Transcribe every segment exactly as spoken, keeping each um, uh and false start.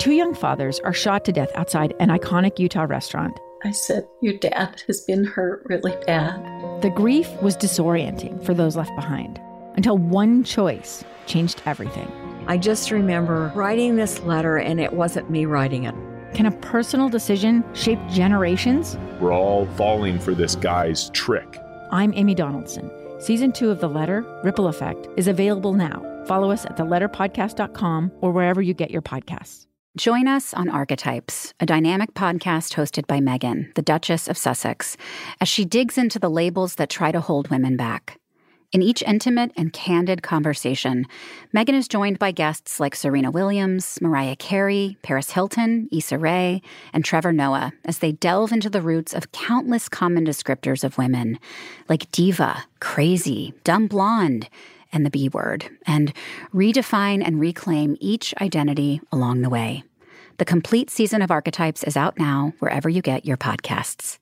two young fathers are shot to death outside an iconic Utah restaurant. I said, your dad has been hurt really bad. The grief was disorienting for those left behind, until one choice changed everything. I just remember writing this letter, and it wasn't me writing it. Can a personal decision shape generations? We're all falling for this guy's trick. I'm Amy Donaldson. Season two of The Letter, Ripple Effect, is available now. Follow us at the letter podcast dot com or wherever you get your podcasts. Join us on Archetypes, a dynamic podcast hosted by Meghan, the Duchess of Sussex, as she digs into the labels that try to hold women back. In each intimate and candid conversation, Meghan is joined by guests like Serena Williams, Mariah Carey, Paris Hilton, Issa Rae, and Trevor Noah as they delve into the roots of countless common descriptors of women, like diva, crazy, dumb blonde, and the B word, and redefine and reclaim each identity along the way. The complete season of Archetypes is out now wherever you get your podcasts.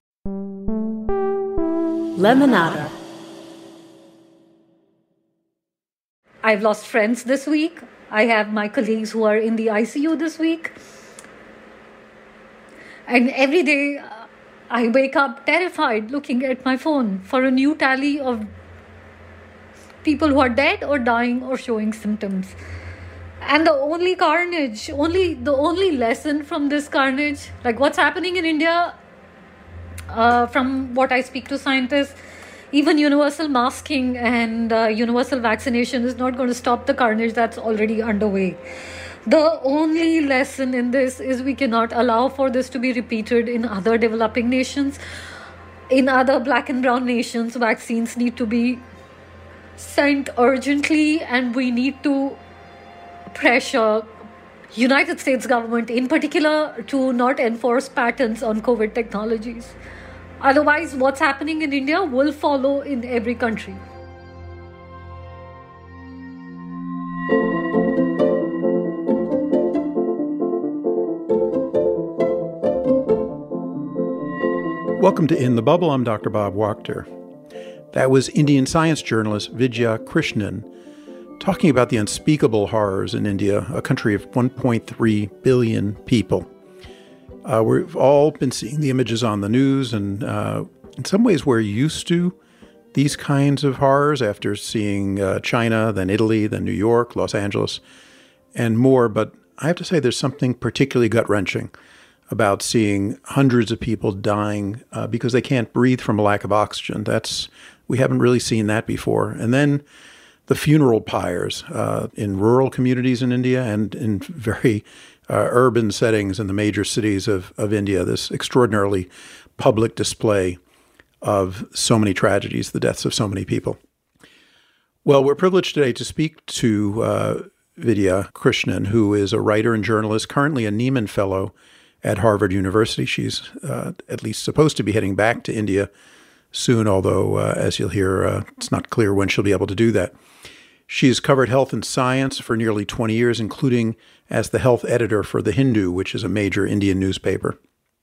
Lemonada. I've lost friends this week. I have my colleagues who are in the I C U this week. And every day uh, I wake up terrified looking at my phone for a new tally of people who are dead or dying or showing symptoms. And the only carnage, only the only lesson from this carnage, like what's happening in India, uh, from what I speak to scientists, even universal masking and uh, universal vaccination is not going to stop the carnage that's already underway. The only lesson in this is we cannot allow for this to be repeated in other developing nations. In other black and brown nations, vaccines need to be sent urgently, and we need to pressure United States government in particular to not enforce patents on COVID technologies. Otherwise, what's happening in India will follow in every country. Welcome to In the Bubble. I'm Doctor Bob Wachter. That was Indian science journalist Vidya Krishnan talking about the unspeakable horrors in India, a country of one point three billion people. Uh, we've all been seeing the images on the news, and uh, in some ways we're used to these kinds of horrors after seeing uh, China, then Italy, then New York, Los Angeles, and more. But I have to say there's something particularly gut-wrenching about seeing hundreds of people dying uh, because they can't breathe from a lack of oxygen. That's we haven't really seen that before. And then the funeral pyres uh, in rural communities in India and in very uh, urban settings in the major cities of, of India, this extraordinarily public display of so many tragedies, the deaths of so many people. Well, we're privileged today to speak to uh, Vidya Krishnan, who is a writer and journalist, currently a Nieman Fellow at Harvard University. She's uh, at least supposed to be heading back to India soon, although, uh, as you'll hear, uh, it's not clear when she'll be able to do that. She's covered health and science for nearly twenty years, including as the health editor for The Hindu, which is a major Indian newspaper.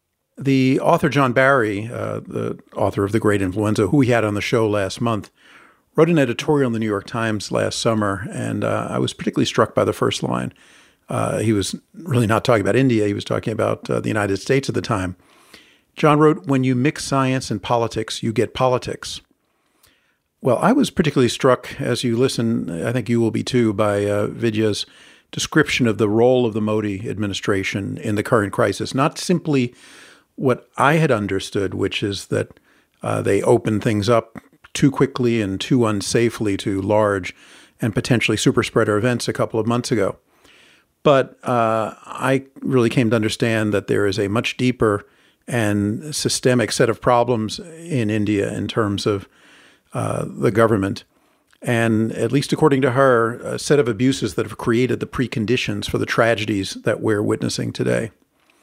The author John Barry, uh, the author of The Great Influenza, who we had on the show last month, wrote an editorial in the New York Times last summer, and uh, I was particularly struck by the first line. Uh, he was really not talking about India. He was talking about uh, the United States at the time. John wrote, "When you mix science and politics, you get politics." Well, I was particularly struck, as you listen, I think you will be too, by uh, Vidya's description of the role of the Modi administration in the current crisis. Not simply what I had understood, which is that uh, they opened things up too quickly and too unsafely to large and potentially super spreader events a couple of months ago. But uh, I really came to understand that there is a much deeper and systemic set of problems in India in terms of uh, the government. And at least according to her, a set of abuses that have created the preconditions for the tragedies that we're witnessing today.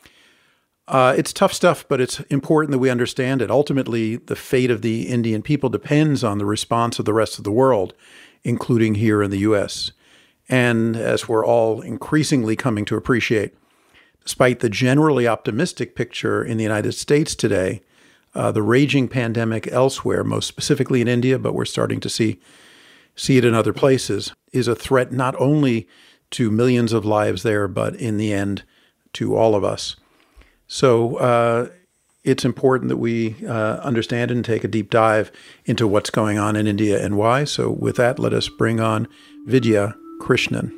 Uh, it's tough stuff, but it's important that we understand it. Ultimately, the fate of the Indian people depends on the response of the rest of the world, including here in the U S. And as we're all increasingly coming to appreciate, despite the generally optimistic picture in the United States today, uh, the raging pandemic elsewhere, most specifically in India, but we're starting to see see it in other places, is a threat not only to millions of lives there, but in the end, to all of us. So uh, it's important that we uh, understand and take a deep dive into what's going on in India and why. So with that, let us bring on Vidya Krishnan.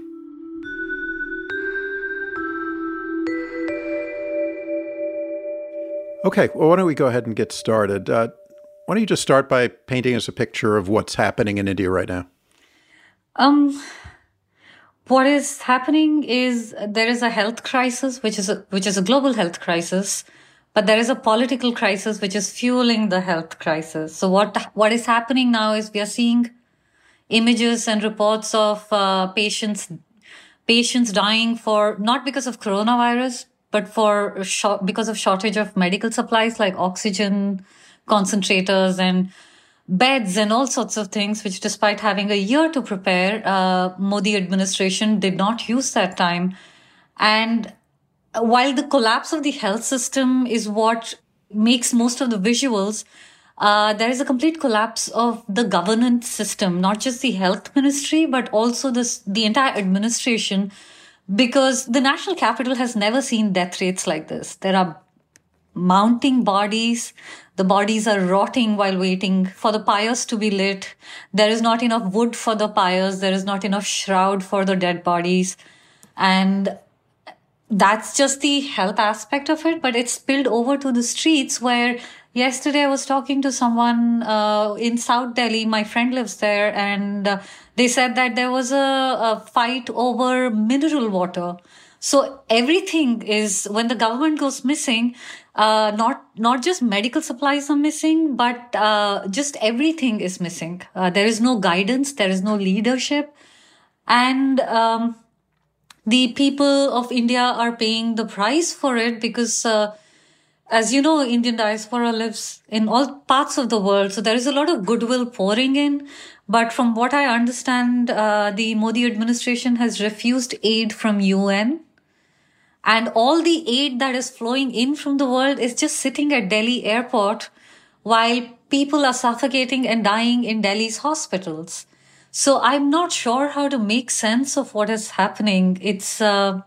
Okay, well, why don't we go ahead and get started? Uh, why don't you just start by painting us a picture of what's happening in India right now? Um, what is happening is there is a health crisis, which is a, which is a global health crisis, but there is a political crisis which is fueling the health crisis. So what what is happening now is we are seeing images and reports of uh, patients patients dying for not because of coronavirus, but for short, because of shortage of medical supplies like oxygen concentrators and beds and all sorts of things, which despite having a year to prepare, uh, Modi administration did not use that time. And while the collapse of the health system is what makes most of the visuals, uh, there is a complete collapse of the governance system, not just the health ministry, but also this, the entire administration, because the national capital has never seen death rates like this. There are mounting bodies. The bodies are rotting while waiting for the pyres to be lit. There is not enough wood for the pyres. There is not enough shroud for the dead bodies. And that's just the health aspect of it. But it's spilled over to the streets where yesterday I was talking to someone uh, in South Delhi. My friend lives there. And uh, they said that there was a, a fight over mineral water. So everything is, when the government goes missing, uh, not not just medical supplies are missing, but uh, just everything is missing. Uh, there is no guidance, there is no leadership. And um, the people of India are paying the price for it because, uh, as you know, Indian diaspora lives in all parts of the world. So there is a lot of goodwill pouring in. But from what I understand, uh, the Modi administration has refused aid from U N. And all the aid that is flowing in from the world is just sitting at Delhi airport while people are suffocating and dying in Delhi's hospitals. So I'm not sure how to make sense of what is happening. It's a,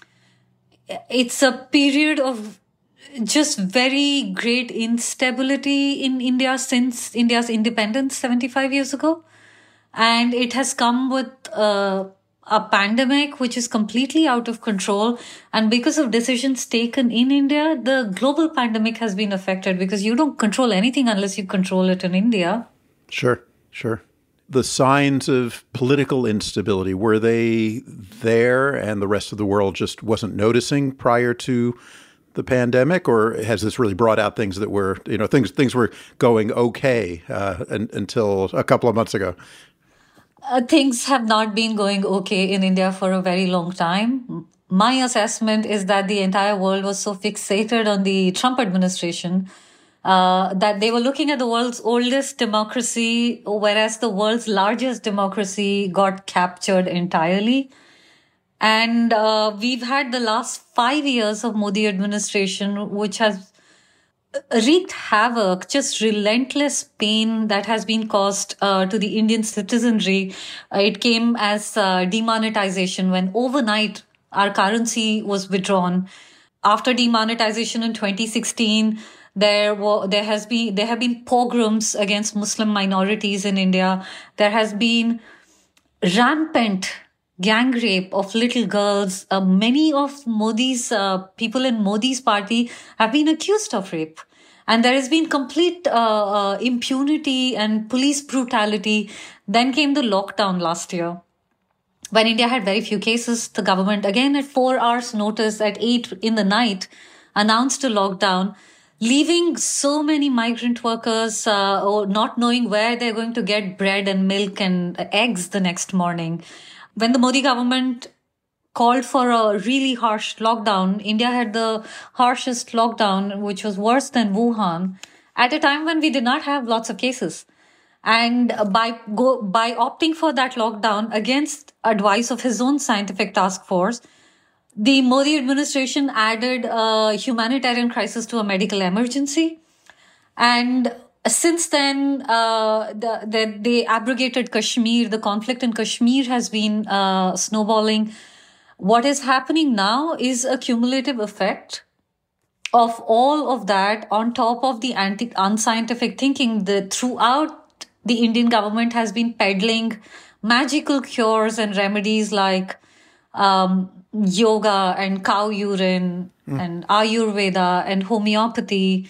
it's a period of just very great instability in India since India's independence seventy-five years ago. And it has come with uh, a pandemic which is completely out of control. And because of decisions taken in India, the global pandemic has been affected because you don't control anything unless you control it in India. Sure, sure. The signs of political instability, were they there and the rest of the world just wasn't noticing prior to the pandemic? Or has this really brought out things that were, you know, things things were going okay uh, un- until a couple of months ago? Uh, things have not been going okay in India for a very long time. My assessment is that the entire world was so fixated on the Trump administration uh, that they were looking at the world's oldest democracy, whereas the world's largest democracy got captured entirely. And uh, we've had the last five years of Modi administration, which has wreaked havoc, just relentless pain that has been caused uh, to the Indian citizenry. Uh, it came as uh, demonetization when overnight our currency was withdrawn. After demonetization in twenty sixteen, there were there has been there have been pogroms against Muslim minorities in India. There has been rampant gang rape of little girls. Uh, many of Modi's uh, people in Modi's party have been accused of rape. And there has been complete uh, uh, impunity and police brutality. Then came the lockdown last year. When India had very few cases, the government, again at four hours notice at eight in the night, announced a lockdown, leaving so many migrant workers uh, or not knowing where they're going to get bread and milk and eggs the next morning. When the Modi government called for a really harsh lockdown, India had the harshest lockdown, which was worse than Wuhan, at a time when we did not have lots of cases. And by go, by opting for that lockdown against advice of his own scientific task force, the Modi administration added a humanitarian crisis to a medical emergency. And since then, uh, the, the, they abrogated Kashmir. The conflict in Kashmir has been uh, snowballing. What is happening now is a cumulative effect of all of that on top of the anti- unscientific thinking that throughout the Indian government has been peddling magical cures and remedies like um, yoga and cow urine mm. and Ayurveda and homeopathy.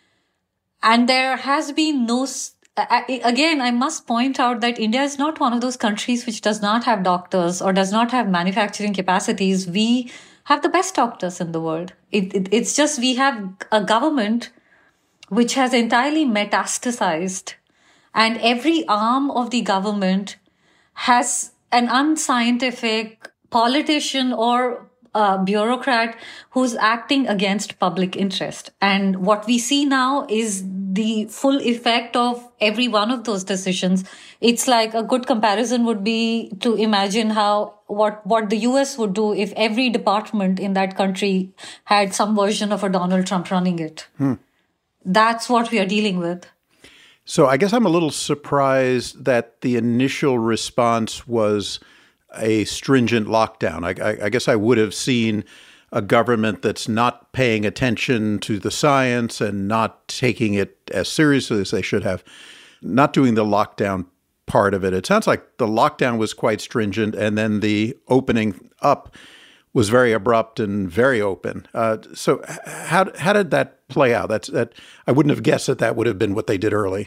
And there has been no... Again, I must point out that India is not one of those countries which does not have doctors or does not have manufacturing capacities. We have the best doctors in the world. It, it, it's just we have a government which has entirely metastasized, and every arm of the government has an unscientific politician or a bureaucrat who's acting against public interest. And what we see now is the full effect of every one of those decisions. It's like a good comparison would be to imagine how what what the U S would do if every department in that country had some version of a Donald Trump running it. Hmm. That's what we are dealing with. So I guess I'm a little surprised that the initial response was a stringent lockdown. I, I, I guess I would have seen a government that's not paying attention to the science and not taking it as seriously as they should have, not doing the lockdown part of it. It sounds like the lockdown was quite stringent, and then the opening up was very abrupt and very open. Uh, so how how did that play out? That's that I wouldn't have guessed that that would have been what they did early.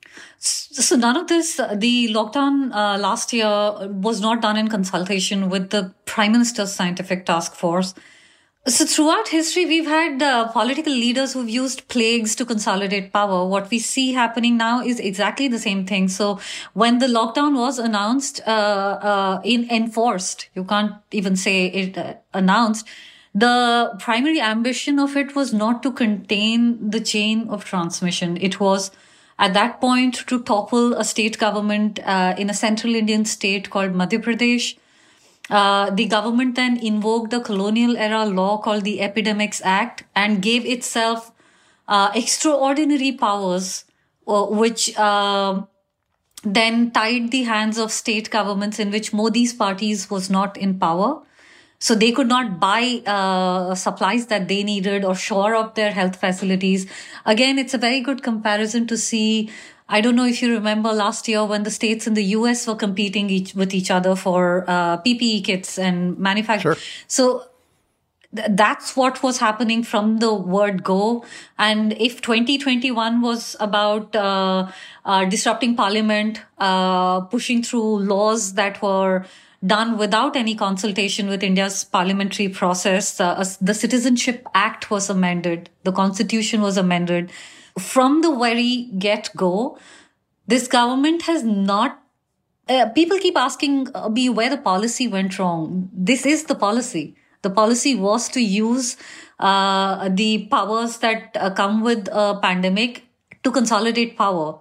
So none of this, the lockdown uh, last year was not done in consultation with the Prime Minister's Scientific Task Force. So throughout history, we've had uh, political leaders who've used plagues to consolidate power. What we see happening now is exactly the same thing. So when the lockdown was announced, uh, uh, in enforced, you can't even say it uh, announced, the primary ambition of it was not to contain the chain of transmission. It was at that point to topple a state government uh, in a central Indian state called Madhya Pradesh. Uh, the government then invoked a colonial era law called the Epidemics Act and gave itself uh, extraordinary powers, uh, which uh, then tied the hands of state governments in which Modi's parties was not in power. So they could not buy uh, supplies that they needed or shore up their health facilities. Again, it's a very good comparison to see. I don't know if you remember last year when the states in the U S were competing each, with each other for uh, P P E kits and manufacturing. Sure. So th- that's what was happening from the word go. And if twenty twenty-one was about uh, uh, disrupting parliament, uh, pushing through laws that were done without any consultation with India's parliamentary process, uh, the Citizenship Act was amended, the Constitution was amended. From the very get-go, this government has not... Uh, people keep asking me where the policy went wrong. This is the policy. The policy was to use uh, the powers that uh, come with a pandemic to consolidate power.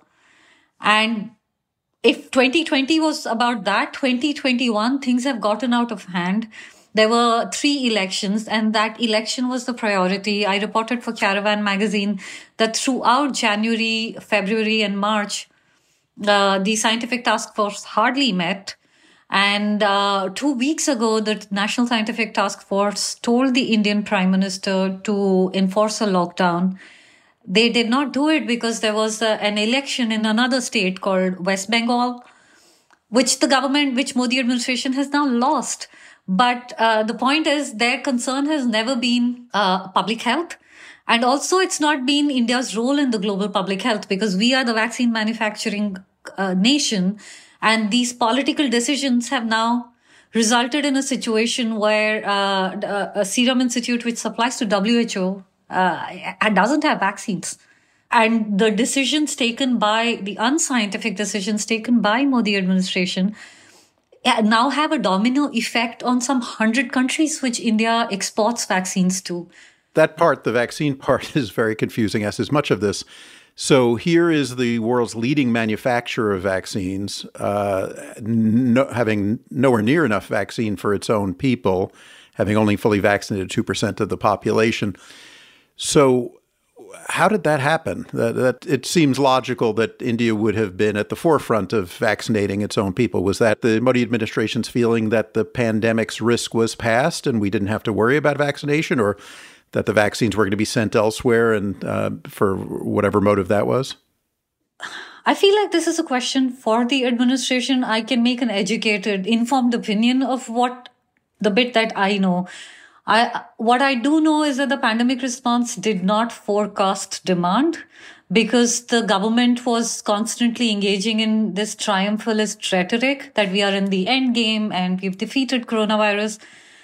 And if twenty twenty was about that, twenty twenty-one, things have gotten out of hand. There were three elections, and that election was the priority. I reported for Caravan magazine that throughout January, February, and March, uh, the Scientific Task Force hardly met. And uh, two weeks ago, the National Scientific Task Force told the Indian Prime Minister to enforce a lockdown. They did not do it because there was a, an election in another state called West Bengal, which the government, which Modi administration has now lost. But uh, the point is their concern has never been uh, public health. And also it's not been India's role in the global public health because we are the vaccine manufacturing uh, nation. And these political decisions have now resulted in a situation where uh, a Serum Institute, which supplies to W H O, Uh, doesn't have vaccines. And the decisions taken by, the unscientific decisions taken by Modi administration now have a domino effect on some hundred countries which India exports vaccines to. That part, the vaccine part, is very confusing, as is much of this. So here is the world's leading manufacturer of vaccines, uh, no, having nowhere near enough vaccine for its own people, having only fully vaccinated two percent of the population. So How did that happen? That, that it seems logical that India would have been at the forefront of vaccinating its own people. Was that the Modi administration's feeling that the pandemic's risk was past and we didn't have to worry about vaccination, or that the vaccines were going to be sent elsewhere and uh, for whatever motive that was? I feel like this is a question for the administration. I can make an educated, informed opinion of what the bit that I know. I, what I do know is that the pandemic response did not forecast demand because the government was constantly engaging in this triumphalist rhetoric that we are in the end game and we've defeated coronavirus.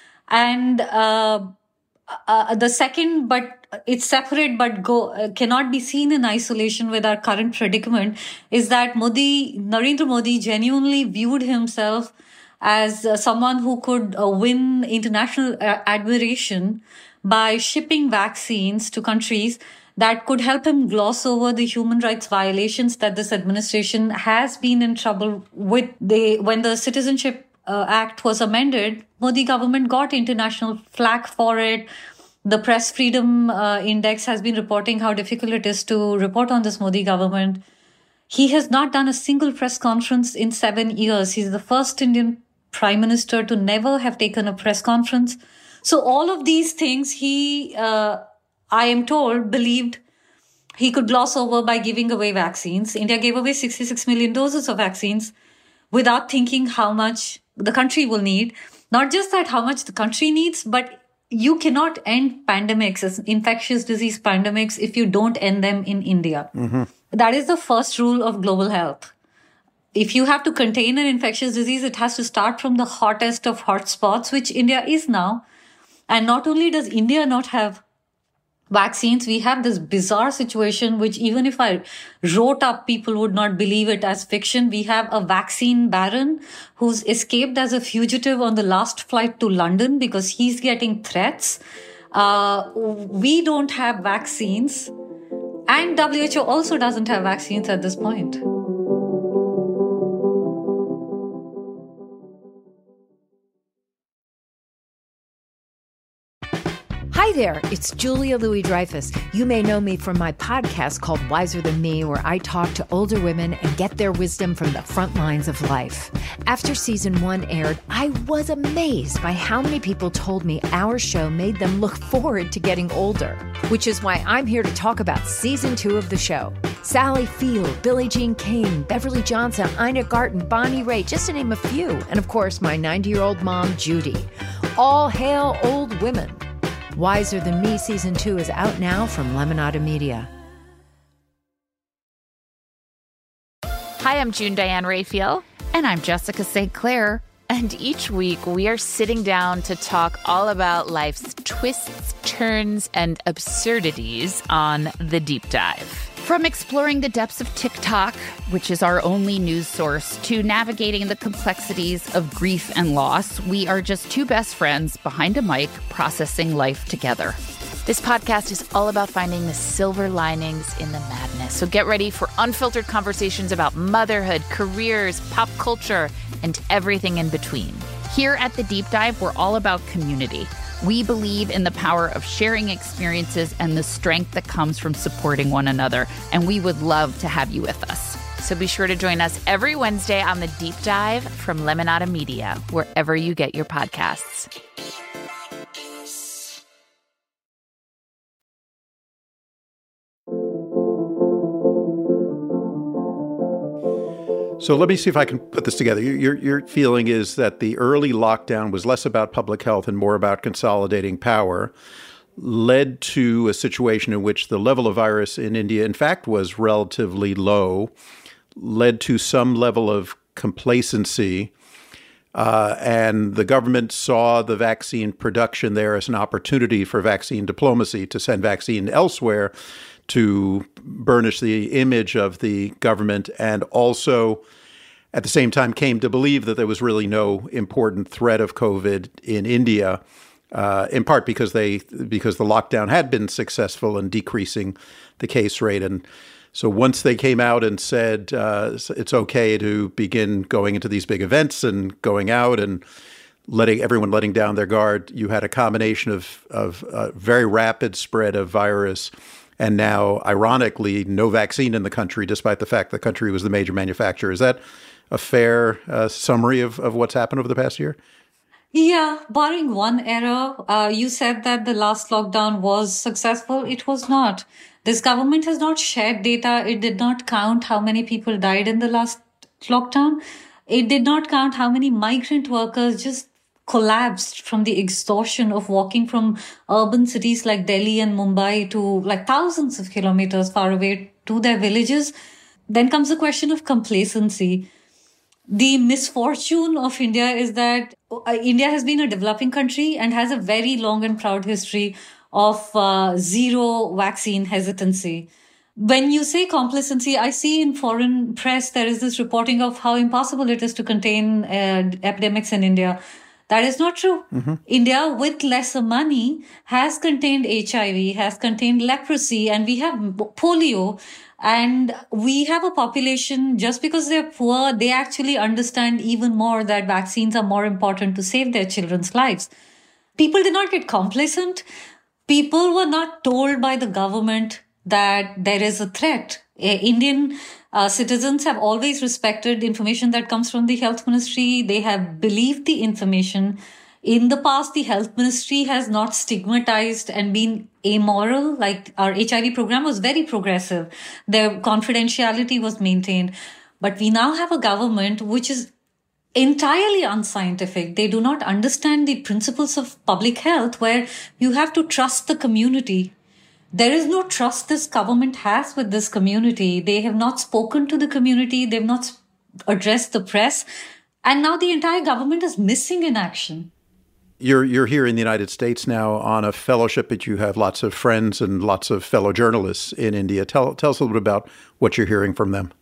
And uh, uh, the second, but it's separate but go uh, cannot be seen in isolation with our current predicament, is that Modi, Narendra Modi genuinely viewed himself as uh, someone who could uh, win international uh, admiration by shipping vaccines to countries that could help him gloss over the human rights violations that this administration has been in trouble with. They, when the Citizenship uh, Act was amended, Modi government got international flack for it. The Press Freedom uh, Index has been reporting how difficult it is to report on this Modi government. He has not done a single press conference in seven years. He's the first Indian Prime Minister to never have taken a press conference. So all of these things he, uh, I am told, believed he could gloss over by giving away vaccines. India gave away sixty-six million doses of vaccines without thinking how much the country will need. Not just that, how much the country needs, but you cannot end pandemics, as infectious disease pandemics, if you don't end them in India. Mm-hmm. That is the first rule of global health. If you have to contain an infectious disease, it has to start from the hottest of hotspots, which India is now. And not only does India not have vaccines, we have this bizarre situation, which even if I wrote up, people would not believe it as fiction. We have a vaccine baron who's escaped as a fugitive on the last flight to London because he's getting threats. Uh, we don't have vaccines. And W H O also doesn't have vaccines at this point. Hi there, it's Julia Louis-Dreyfus. You may know me from my podcast called Wiser Than Me, where I talk to older women and get their wisdom from the front lines of life. After season one aired, I was amazed by how many people told me our show made them look forward to getting older, which is why I'm here to talk about season two of the show. Sally Field, Billie Jean King, Beverly Johnson, Ina Garten, Bonnie Raitt, just to name a few. And of course, my ninety-year-old mom, Judy. All hail old women. Wiser Than Me Season two is out now from Lemonada Media. Hi, I'm June Diane Raphael. And I'm Jessica Saint Clair. And each week we are sitting down to talk all about life's twists, turns, and absurdities on The Deep Dive. From exploring the depths of TikTok, which is our only news source, to navigating the complexities of grief and loss, we are just two best friends behind a mic processing life together. This podcast is all about finding the silver linings in the madness. So get ready for unfiltered conversations about motherhood, careers, pop culture, and everything in between. Here at The Deep Dive, we're all about community. We believe in the power of sharing experiences and the strength that comes from supporting one another, and we would love to have you with us. So be sure to join us every Wednesday on The Deep Dive from Lemonada Media, wherever you get your podcasts. So let me see if I can put this together. Your, your feeling is that the early lockdown was less about public health and more about consolidating power, led to a situation in which the level of virus in India, in fact, was relatively low, led to some level of complacency, uh, and the government saw the vaccine production there as an opportunity for vaccine diplomacy, to send vaccine elsewhere, to burnish the image of the government, and also at the same time came to believe that there was really no important threat of COVID in India, uh, in part because they because the lockdown had been successful in decreasing the case rate. And so once they came out and said uh, it's okay to begin going into these big events and going out and letting everyone letting down their guard, you had a combination of, of uh, very rapid spread of virus and now, ironically, no vaccine in the country, despite the fact the country was the major manufacturer. Is that a fair uh, summary of, of what's happened over the past year? Yeah, barring one error, uh, you said that the last lockdown was successful. It was not. This government has not shared data. It did not count how many people died in the last lockdown. It did not count how many migrant workers just collapsed from the exhaustion of walking from urban cities like Delhi and Mumbai to like thousands of kilometers far away to their villages. Then comes the question of complacency. The misfortune of India is that uh, India has been a developing country and has a very long and proud history of uh, zero vaccine hesitancy. When you say complacency, I see in foreign press there is this reporting of how impossible it is to contain uh, epidemics in India. That is not true. Mm-hmm. India, with lesser money, has contained H I V, has contained leprosy, and we have polio. And we have a population, just because they're poor, they actually understand even more that vaccines are more important to save their children's lives. People did not get complacent. People were not told by the government that there is a threat. Indian uh, citizens have always respected information that comes from the health ministry. They have believed the information. In the past, the health ministry has not stigmatized and been amoral. Like our H I V program was very progressive. Their confidentiality was maintained. But we now have a government which is entirely unscientific. They do not understand the principles of public health, where you have to trust the community. There is no trust this government has with this community. They have not spoken to the community. They've not addressed the press. And now the entire government is missing in action. You're you're here in the United States now on a fellowship, but you have lots of friends and lots of fellow journalists in India. Tell, tell us a little bit about what you're hearing from them.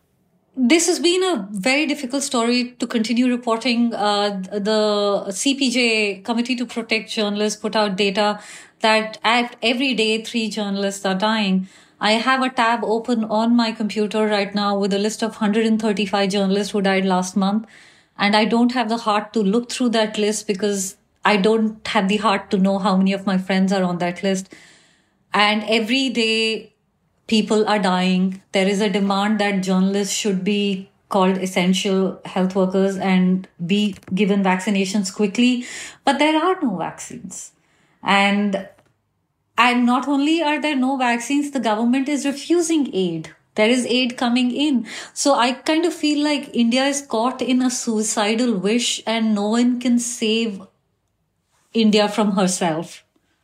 This has been a very difficult story to continue reporting. Uh, the C P J, Committee to Protect Journalists, put out data that at every day three journalists are dying. I have a tab open on my computer right now with a list of one hundred thirty-five journalists who died last month. And I don't have the heart to look through that list because I don't have the heart to know how many of my friends are on that list. And every day people are dying. There is a demand that journalists should be called essential health workers and be given vaccinations quickly. But there are no vaccines. And, and not only are there no vaccines, the government is refusing aid. There is aid coming in. So I kind of feel like India is caught in a suicidal wish and no one can save India from herself.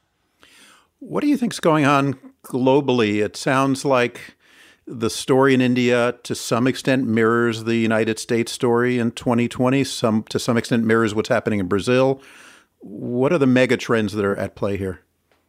What do you think's going on globally? It sounds like the story in India to some extent mirrors the United States story in twenty twenty. Some to some extent mirrors what's happening in Brazil. What are the mega trends that are at play here?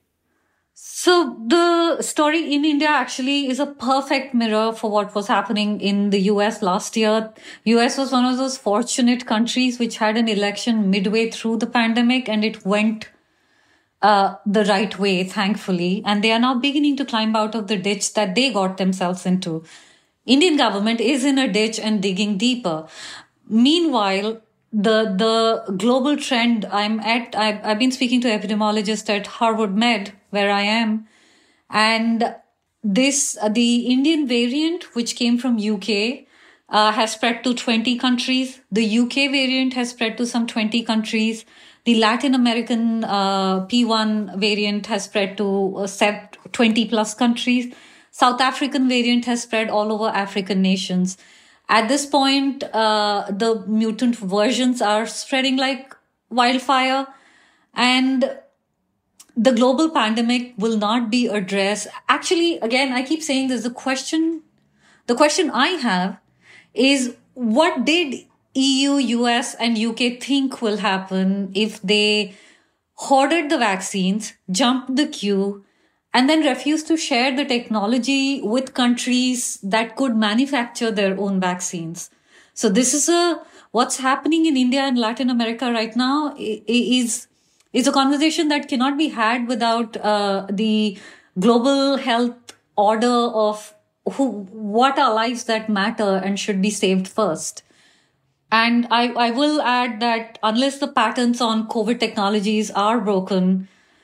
So the story in India actually is a perfect mirror for what was happening in the U S last year. U S was one of those fortunate countries which had an election midway through the pandemic, and it went uh, the right way, thankfully. And they are now beginning to climb out of the ditch that they got themselves into. Indian government is in a ditch and digging deeper. Meanwhile, the the global trend I'm at, I've, I've been speaking to epidemiologists at Harvard Med, where I am, and this, uh, the Indian variant, which came from U K, uh, has spread to twenty countries. The U K variant has spread to some twenty countries. The Latin American uh, P one variant has spread to uh, twenty plus countries. South African variant has spread all over African nations. At this point, uh, the mutant versions are spreading like wildfire, and the global pandemic will not be addressed. Actually, again, I keep saying this, the question, the question I have is, what did E U, U S and U K think will happen if they hoarded the vaccines, jumped the queue, and then refused to share the technology with countries that could manufacture their own vaccines? So this is a, what's happening in India and Latin America right now is, is a conversation that cannot be had without uh, the global health order of who, what are lives that matter and should be saved first. And I, I will add that unless the patents on COVID technologies are broken,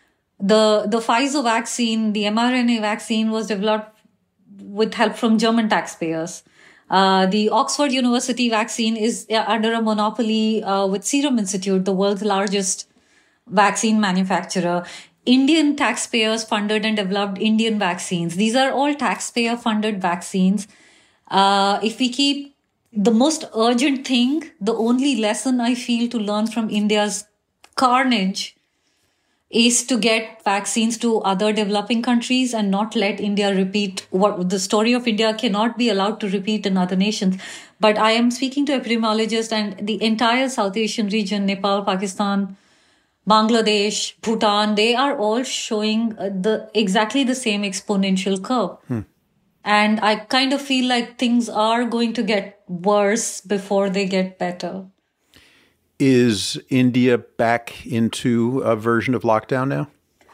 The, the Pfizer vaccine, the mRNA vaccine was developed with help from German taxpayers. Uh, the Oxford University vaccine is uh, under a monopoly uh, with Serum Institute, the world's largest vaccine manufacturer. Indian taxpayers funded and developed Indian vaccines. These are all taxpayer funded vaccines. Uh, if we keep the most urgent thing, the only lesson I feel to learn from India's carnage is to get vaccines to other developing countries and not let India repeat what the story of India cannot be allowed to repeat in other nations. But I am speaking to epidemiologists, and the entire South Asian region, Nepal, Pakistan, Bangladesh, Bhutan, they are all showing the exactly the same exponential curve. Hmm. And I kind of feel like things are going to get worse before they get better. Is India back into a version of lockdown now?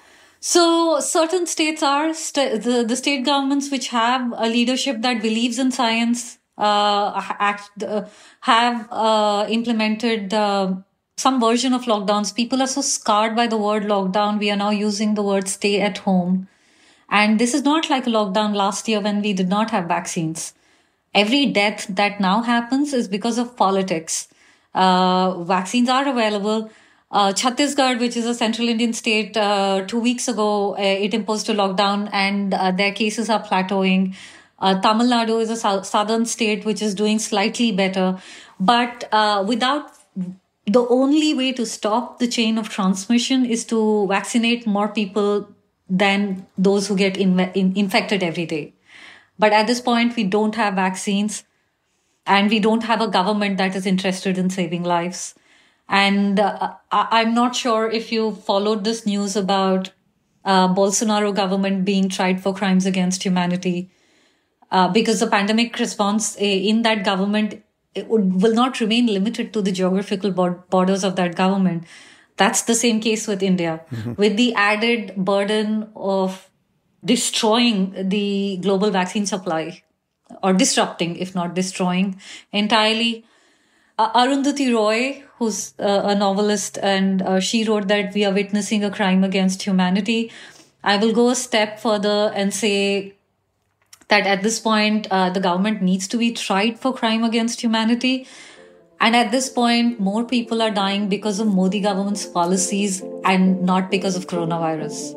So certain states are, st- the, the state governments which have a leadership that believes in science uh, act, uh, have uh, implemented uh, some version of lockdowns. People are so scarred by the word lockdown. We are now using the word stay at home. And this is not like a lockdown last year when we did not have vaccines. Every death that now happens is because of politics. Uh, vaccines are available. Uh, Chhattisgarh, which is a central Indian state, uh, two weeks ago, uh, it imposed a lockdown and uh, their cases are plateauing. Uh, Tamil Nadu is a so- southern state which is doing slightly better. But uh, without the only way to stop the chain of transmission is to vaccinate more people than those who get in- in- infected every day. But at this point, we don't have vaccines. And we don't have a government that is interested in saving lives. And uh, I- I'm not sure if you followed this news about uh, Bolsonaro government being tried for crimes against humanity. Uh, because the pandemic response in that government it would, will not remain limited to the geographical borders of that government. That's the same case with India. Mm-hmm. With the added burden of destroying the global vaccine supply. Or disrupting, if not destroying, entirely. Uh, Arundhati Roy, who's uh, a novelist, and uh, she wrote that we are witnessing a crime against humanity. I will go a step further and say that at this point, uh, the government needs to be tried for crime against humanity. And at this point, more people are dying because of Modi government's policies and not because of coronavirus.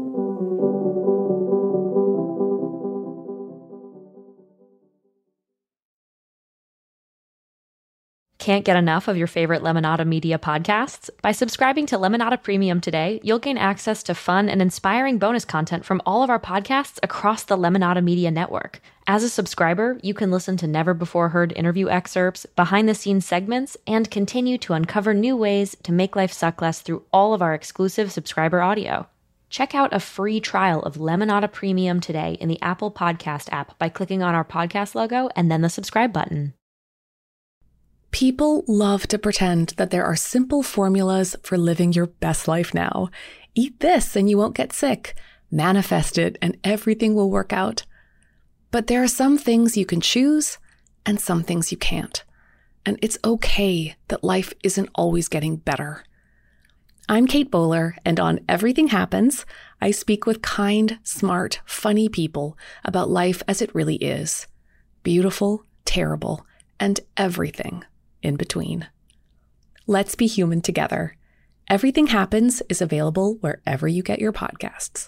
Can't get enough of your favorite Lemonada Media podcasts? By subscribing to Lemonada Premium today, you'll gain access to fun and inspiring bonus content from all of our podcasts across the Lemonada Media network. As a subscriber, you can listen to never-before-heard interview excerpts, behind-the-scenes segments, and continue to uncover new ways to make life suck less through all of our exclusive subscriber audio. Check out a free trial of Lemonada Premium today in the Apple Podcast app by clicking on our podcast logo and then the subscribe button. People love to pretend that there are simple formulas for living your best life now. Eat this and you won't get sick. Manifest it and everything will work out. But there are some things you can choose and some things you can't. And it's okay that life isn't always getting better. I'm Kate Bowler, and on Everything Happens, I speak with kind, smart, funny people about life as it really is. Beautiful, terrible, and everything in between. Let's be human together. Everything Happens is available wherever you get your podcasts.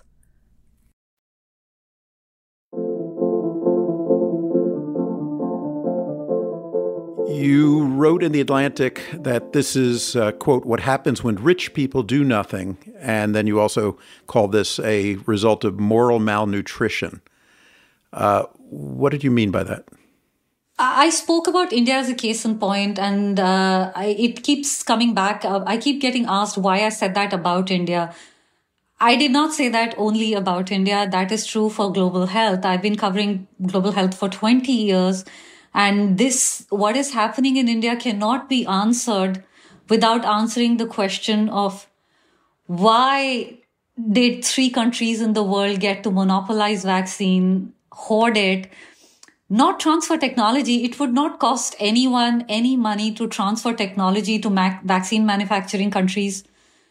You wrote in The Atlantic that this is, uh, quote, what happens when rich people do nothing. And then you also call this a result of moral malnutrition. Uh, what did you mean by that? I spoke about India as a case in point, and uh, I, it keeps coming back. Uh, I keep getting asked why I said that about India. I did not say that only about India. That is true for global health. I've been covering global health for twenty years. And this, what is happening in India cannot be answered without answering the question of why did three countries in the world get to monopolize vaccine, hoard it, not transfer technology. It would not cost anyone any money to transfer technology to mac- vaccine manufacturing countries.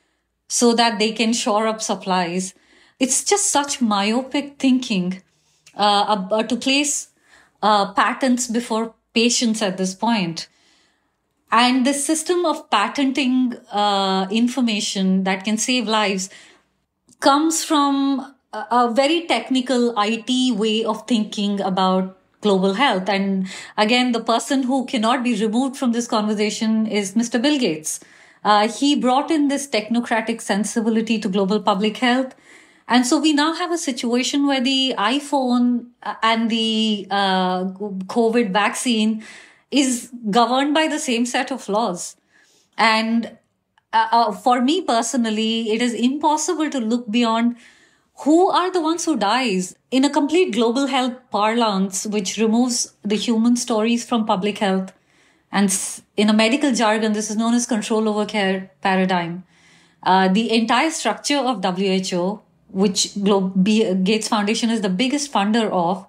so that they can shore up supplies. It's just such myopic thinking uh, uh, to place uh, patents before patients at this point. And the system of patenting uh, information that can save lives comes from a, a very technical I T way of thinking about global health. And again, the person who cannot be removed from this conversation is Mister Bill Gates. Uh, he brought in this technocratic sensibility to global public health. And so we now have a situation where the iPhone and the uh, COVID vaccine is governed by the same set of laws. And uh, uh, for me personally, it is impossible to look beyond who are the ones who dies in a complete global health parlance, which removes the human stories from public health. And in a medical jargon, this is known as control over care paradigm. Uh, the entire structure of W H O, which Glo- B- Gates Foundation is the biggest funder of,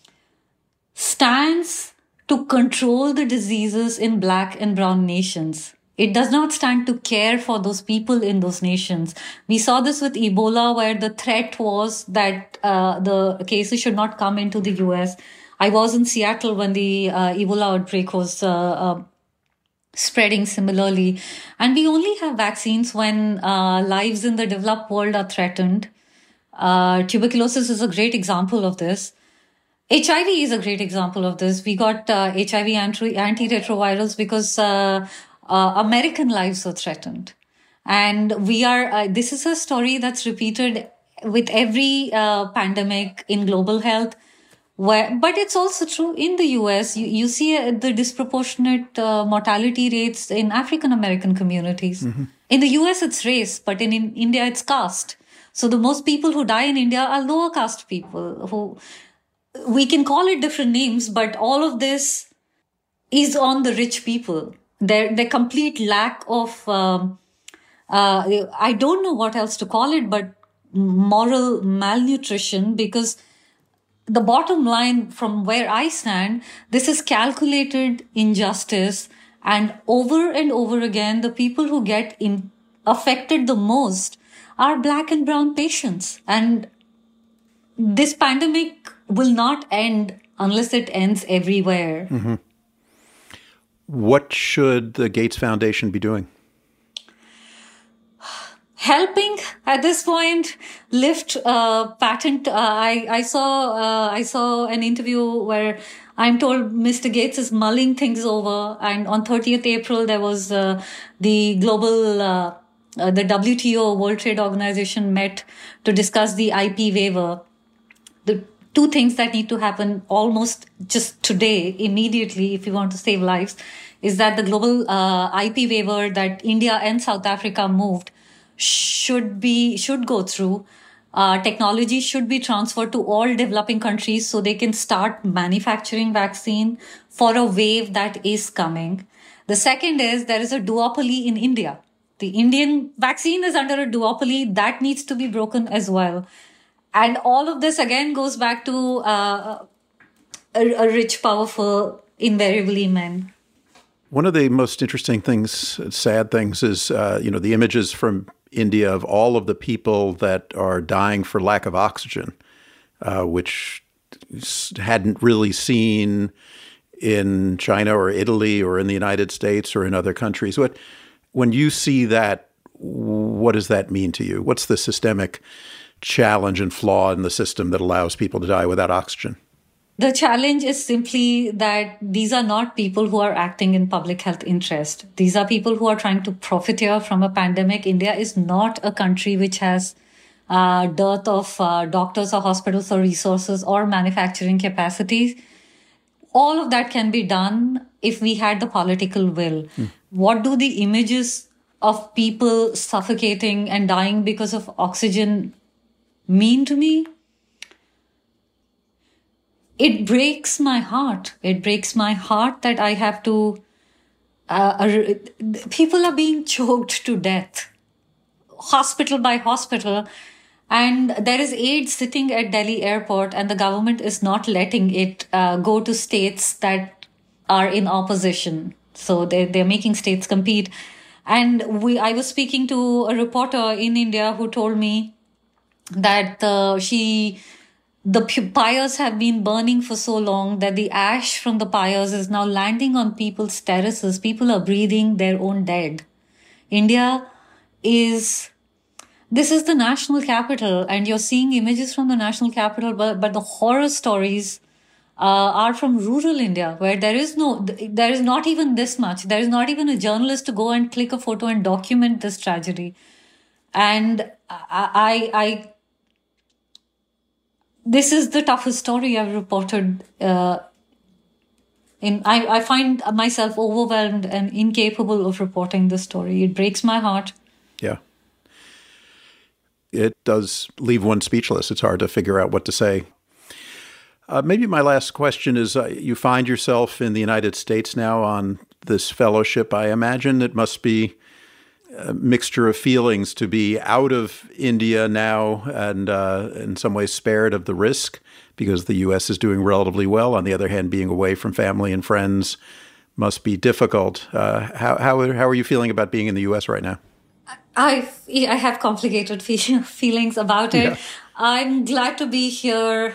stands to control the diseases in Black and brown nations. It does not stand to care for those people in those nations. We saw this with Ebola, where the threat was that uh, the cases should not come into the U S. I was in Seattle when the uh, Ebola outbreak was uh, uh, spreading similarly. And we only have vaccines when uh, lives in the developed world are threatened. Uh, tuberculosis is a great example of this. H I V is a great example of this. We got uh, H I V anti- antiretrovirals because uh, uh, American lives were threatened. And we are, uh, this is a story that's repeated with every uh, pandemic in global health. Where, but it's also true in the U S. You, you see uh, the disproportionate uh, mortality rates in African American communities. Mm-hmm. In the U S, it's race, but in, in India, it's caste. So the most people who die in India are lower caste people who... We can call it different names, but all of this is on the rich people. Their, their complete lack of, um, uh, I don't know what else to call it, but moral malnutrition, because the bottom line from where I stand, this is calculated injustice. And over and over again, the people who get in, affected the most are Black and brown patients. And this pandemic will not end unless it ends everywhere. Mm-hmm. What should the Gates Foundation be doing? Helping at this point lift uh, patent. Uh, I I saw uh, I saw an interview where I'm told Mister Gates is mulling things over, and on thirtieth April there was uh, the global uh, uh, the W T O, World Trade Organization, met to discuss the I P waiver. The two things that need to happen almost just today, immediately, if you want to save lives, is that the global uh, I P waiver that India and South Africa moved should be should go through. Uh, technology should be transferred to all developing countries so they can start manufacturing vaccine for a wave that is coming. The second is there is a duopoly in India. The Indian vaccine is under a duopoly that needs to be broken as well. And all of this again goes back to uh, a, a rich, powerful, invariably men. One of the most interesting things, sad things, is uh, you know the images from India of all of the people that are dying for lack of oxygen, uh, which hadn't really seen in China or Italy or in the United States or in other countries. What, when you see that, what does that mean to you? What's the systemic challenge and flaw in the system that allows people to die without oxygen? The challenge is simply that these are not people who are acting in public health interest. These are people who are trying to profiteer from a pandemic. India is not a country which has uh, dearth of uh, doctors or hospitals or resources or manufacturing capacities. All of that can be done if we had the political will. Mm. What do the images of people suffocating and dying because of oxygen mean to me? It breaks my heart. It breaks my heart that I have to... Uh, people are being choked to death, hospital by hospital. And there is aid sitting at Delhi airport and the government is not letting it uh, go to states that are in opposition. So they're, they're making states compete. And we, I was speaking to a reporter in India who told me that uh, she, the pyres have been burning for so long that the ash from the pyres is now landing on people's terraces. People are breathing their own dead. India is, this is the national capital, and you're seeing images from the national capital, but, but the horror stories Uh, are from rural India, where there is no, there is not even this much. There is not even a journalist to go and click a photo and document this tragedy. And I, I, I this is the toughest story I've reported. Uh, in I, I find myself overwhelmed and incapable of reporting this story. It breaks my heart. Yeah. It does leave one speechless. It's hard to figure out what to say. Uh, maybe my last question is, uh, you find yourself in the United States now on this fellowship. I imagine it must be a mixture of feelings to be out of India now and uh, in some ways spared of the risk because the U S is doing relatively well. On the other hand, being away from family and friends must be difficult. Uh, how, how, how are you feeling about being in the U S right now? I, I have complicated feelings about it. Yeah. I'm glad to be here.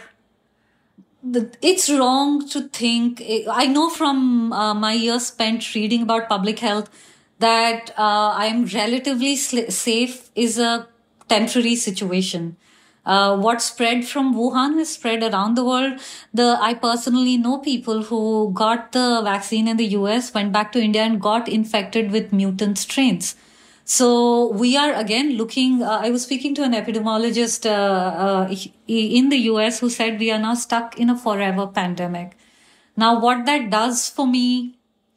It's wrong to think, I know from uh, my years spent reading about public health that uh, I'm relatively sl- safe is a temporary situation. Uh, what spread from Wuhan has spread around the world. The I personally know people who got the vaccine in the U S, went back to India and got infected with mutant strains. So we are again looking, uh, I was speaking to an epidemiologist uh, uh, in the U S who said we are now stuck in a forever pandemic. Now what that does for me,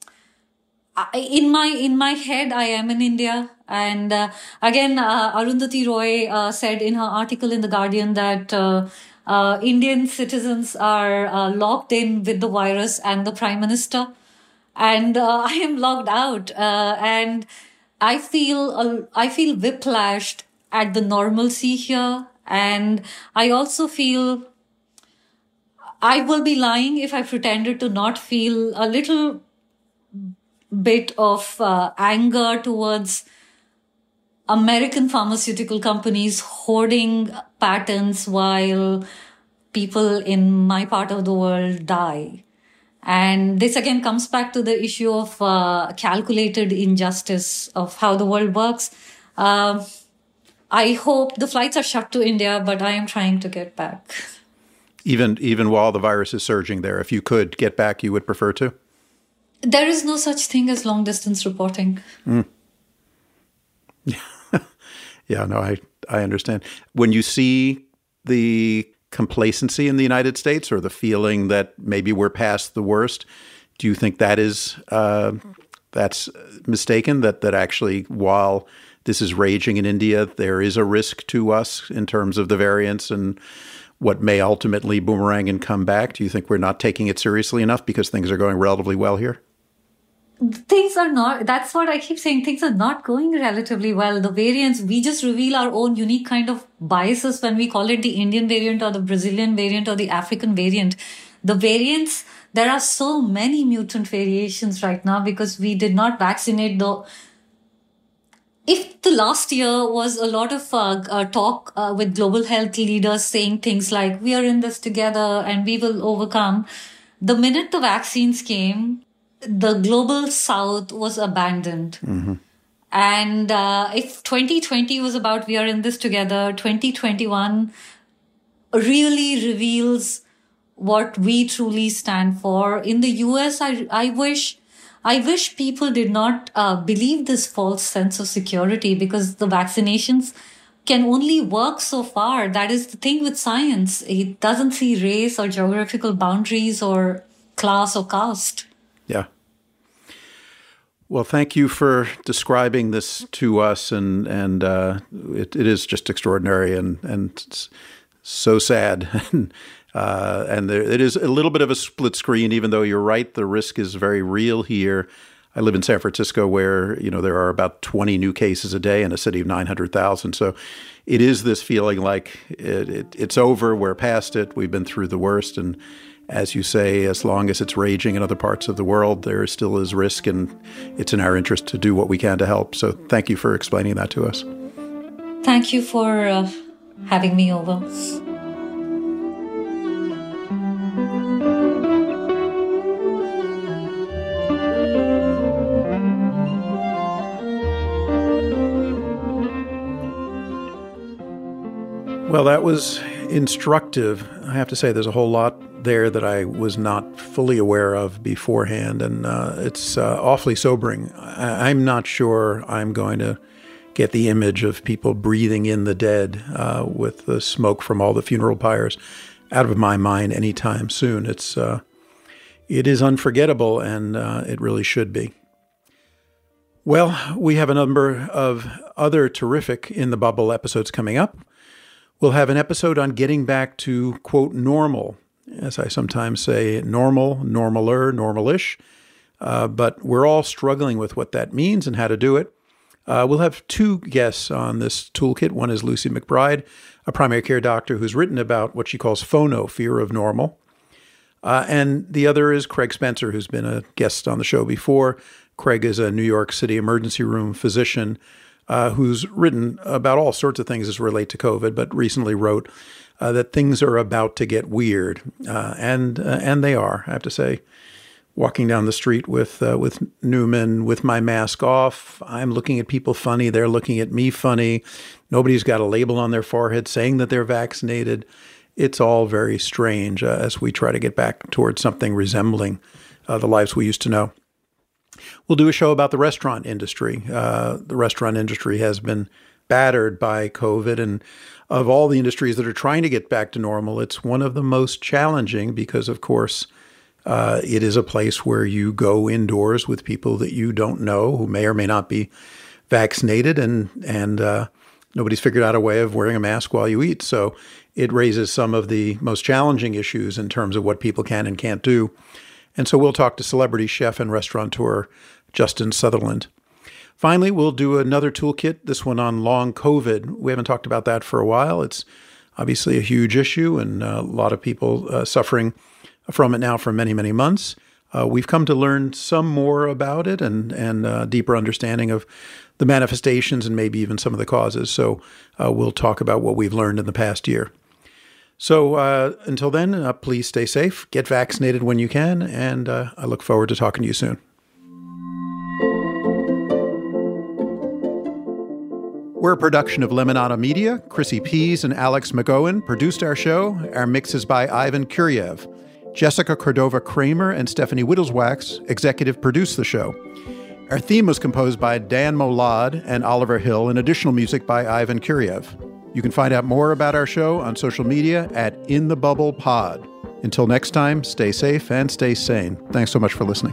I, in my in my head, I am in India. And uh, again, uh, Arundhati Roy uh, said in her article in The Guardian that uh, uh, Indian citizens are uh, locked in with the virus and the Prime Minister. And uh, I am locked out. Uh, and I feel uh, I feel whiplashed at the normalcy here, and I also feel I will be lying if I pretended to not feel a little bit of uh, anger towards American pharmaceutical companies hoarding patents while people in my part of the world die. And this again comes back to the issue of uh, calculated injustice of how the world works. Uh, I hope the flights are shut to India, but I am trying to get back. Even even while the virus is surging there, if you could get back, you would prefer to? There is no such thing as long distance reporting. Mm. Yeah, yeah, no, I I understand. When you see the complacency in the United States or the feeling that maybe we're past the worst, do you think that is uh, that's mistaken, that that actually while this is raging in India, there is a risk to us in terms of the variants and what may ultimately boomerang and come back? Do you think we're not taking it seriously enough because things are going relatively well here? Things are not, that's what I keep saying, things are not going relatively well. The variants, we just reveal our own unique kind of biases when we call it the Indian variant or the Brazilian variant or the African variant. The variants, there are so many mutant variations right now because we did not vaccinate the... If the last year was a lot of uh, uh, talk uh, with global health leaders saying things like, we are in this together and we will overcome, the minute the vaccines came, the global south was abandoned. Mm-hmm. And uh, if twenty twenty was about we are in this together, twenty twenty-one really reveals what we truly stand for. In the U S, I, I wish... I wish people did not uh, believe this false sense of security because the vaccinations can only work so far. That is the thing with science. It doesn't see race or geographical boundaries or class or caste. Yeah. Well, thank you for describing this to us, and and uh, it, it is just extraordinary and and so sad. Uh, and there, it is a little bit of a split screen, even though you're right, the risk is very real here. I live in San Francisco where, you know, there are about twenty new cases a day in a city of nine hundred thousand. So it is this feeling like it, it, it's over, we're past it, we've been through the worst. And as you say, as long as it's raging in other parts of the world, there still is risk, and it's in our interest to do what we can to help. So thank you for explaining that to us. Thank you for uh, having me over. Well, that was instructive. I have to say there's a whole lot there that I was not fully aware of beforehand, and uh, it's uh, awfully sobering. I- I'm not sure I'm going to get the image of people breathing in the dead uh, with the smoke from all the funeral pyres out of my mind anytime soon. It's uh, it is unforgettable, and uh, it really should be. Well, we have a number of other terrific In the Bubble episodes coming up. We'll have an episode on getting back to, quote, normal. As I sometimes say, normal, normaler, normalish. Uh, but we're all struggling with what that means and how to do it. Uh, we'll have two guests on this toolkit. One is Lucy McBride, a primary care doctor who's written about what she calls phono, fear of normal. Uh, and the other is Craig Spencer, who's been a guest on the show before. Craig is a New York City emergency room physician uh, who's written about all sorts of things as relate to COVID, but recently wrote uh, that things are about to get weird. Uh, and uh, and they are, I have to say. Walking down the street with uh, with Newman with my mask off, I'm looking at people funny. They're looking at me funny. Nobody's got a label on their forehead saying that they're vaccinated. It's all very strange uh, as we try to get back towards something resembling uh, the lives we used to know. We'll do a show about the restaurant industry. Uh, the restaurant industry has been battered by COVID, and of all the industries that are trying to get back to normal, it's one of the most challenging because, of course, Uh, it is a place where you go indoors with people that you don't know who may or may not be vaccinated, and and uh, nobody's figured out a way of wearing a mask while you eat. So it raises some of the most challenging issues in terms of what people can and can't do. And so we'll talk to celebrity chef and restaurateur Justin Sutherland. Finally, we'll do another toolkit, this one on long COVID. We haven't talked about that for a while. It's obviously a huge issue, and a lot of people uh, suffering from it now for many, many months. Uh, we've come to learn some more about it and and uh, deeper understanding of the manifestations and maybe even some of the causes. So uh, we'll talk about what we've learned in the past year. So uh, until then, uh, please stay safe, get vaccinated when you can, and uh, I look forward to talking to you soon. We're a production of Lemonada Media. Chrissy Pease and Alex McGowan produced our show. Our mix is by Ivan Kuryev. Jessica Cordova-Kramer and Stephanie Whittleswax executive produced the show. Our theme was composed by Dan Molad and Oliver Hill, and additional music by Ivan Kuryev. You can find out more about our show on social media at In The Bubble Pod. Until next time, stay safe and stay sane. Thanks so much for listening.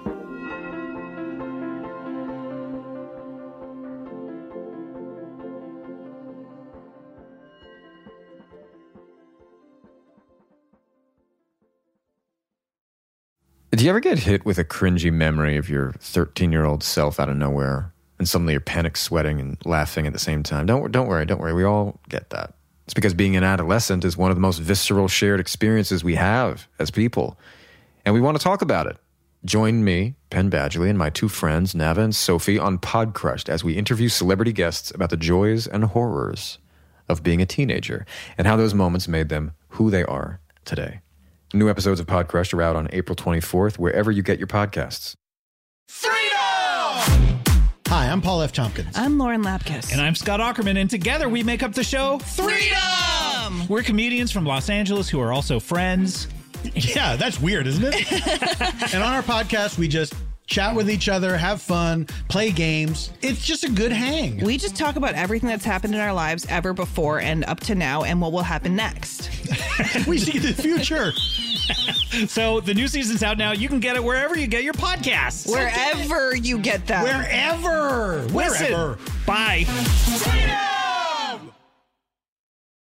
Do you ever get hit with a cringy memory of your thirteen-year-old self out of nowhere, and suddenly you're panic sweating and laughing at the same time? Don't don't worry, don't worry. We all get that. It's because being an adolescent is one of the most visceral shared experiences we have as people, and we want to talk about it. Join me, Penn Badgley, and my two friends, Nava and Sophie, on Podcrushed as we interview celebrity guests about the joys and horrors of being a teenager and how those moments made them who they are today. New episodes of Podcrushed are out on April twenty-fourth, wherever you get your podcasts. Freedom! Hi, I'm Paul F. Tompkins. I'm Lauren Lapkus. And I'm Scott Aukerman, and together we make up the show Freedom! We're comedians from Los Angeles who are also friends. Yeah, that's weird, isn't it? And on our podcast, we just chat with each other, have fun, play games. It's just a good hang. We just talk about everything that's happened in our lives ever before and up to now and what will happen next. We see the future. So the new season's out now. You can get it wherever you get your podcasts. Wherever you get that. Wherever. Listen. Wherever. Bye. Freedom!